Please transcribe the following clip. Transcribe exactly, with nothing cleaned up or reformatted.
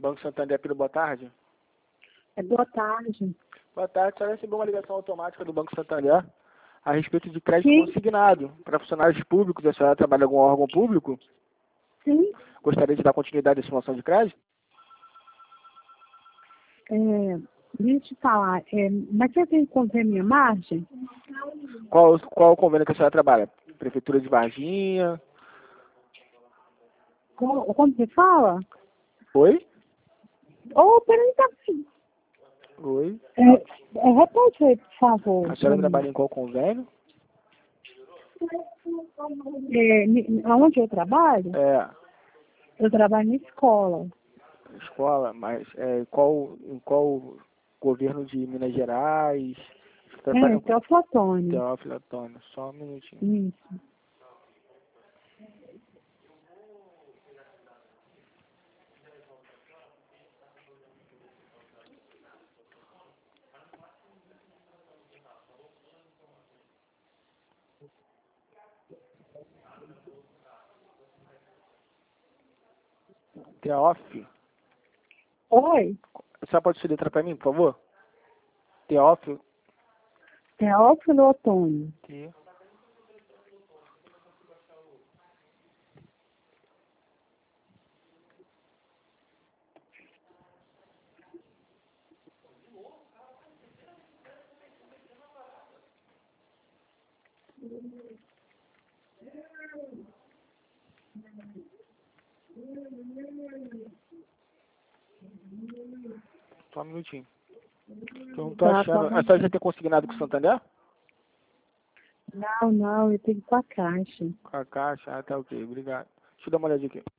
Banco Santander, Pedro, boa tarde. É, boa tarde. Boa tarde, a senhora recebeu uma ligação automática do Banco Santander a respeito de crédito Sim. consignado para funcionários públicos. A senhora trabalha em algum órgão público? Sim. Gostaria de dar continuidade à simulação de crédito? É, deixa eu te falar, é, mas você tem como ver minha margem? Qual, qual o convênio que a senhora trabalha? Prefeitura de Varginha? Como, como você fala? Oi? Ô, peraí, tá assim. Oi? É, é, repete aí, por favor. A senhora Hum. trabalha em qual convênio? É, ni- aonde eu trabalho? É, Eu trabalho na escola. escola, mas é, qual, em qual governo de Minas Gerais? É, Trabalha com Teófilo Otônio. Teófilo Otônio, só um minutinho. Isso. Teófilo, Oi, a senhora pode soletrar para mim, por favor? Teófilo. Teófilo Otônio. Te- Só um minutinho. Eu não tô Tá, achando. tá. A senhora já tem consignado com o Santander? Não, não, eu tenho que ir com a caixa. Com a caixa? Ah, tá ok, obrigado. Deixa eu dar uma olhadinha aqui.